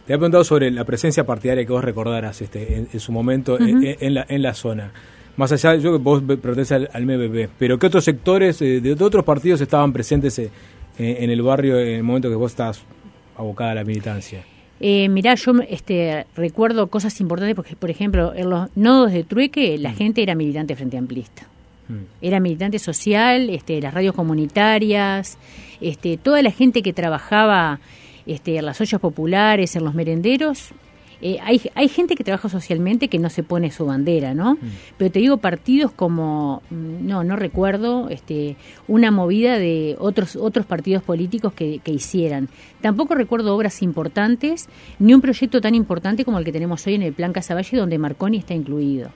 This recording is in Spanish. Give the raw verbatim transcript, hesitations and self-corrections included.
Te había preguntado sobre la presencia partidaria que vos recordaras este, en, en su momento uh-huh. en, en, la, en la zona. Más allá, yo que vos pertenecés al, al M V P, pero ¿qué otros sectores eh, de, de otros partidos estaban presentes eh, en el barrio en el momento que vos estabas abocada a la militancia? Eh, mirá, yo este, recuerdo cosas importantes porque, por ejemplo, en los nodos de trueque la mm. gente era militante frente amplista. Mm. Era militante social, este, las radios comunitarias, este, toda la gente que trabajaba este, en las ollas populares, en los merenderos. Eh, hay, hay gente que trabaja socialmente que no se pone su bandera, ¿no? Mm. Pero te digo, partidos como, no, no recuerdo, este, una movida de otros otros partidos políticos que, que hicieran. Tampoco recuerdo obras importantes, ni un proyecto tan importante como el que tenemos hoy en el Plan Casaballe, donde Marconi está incluido.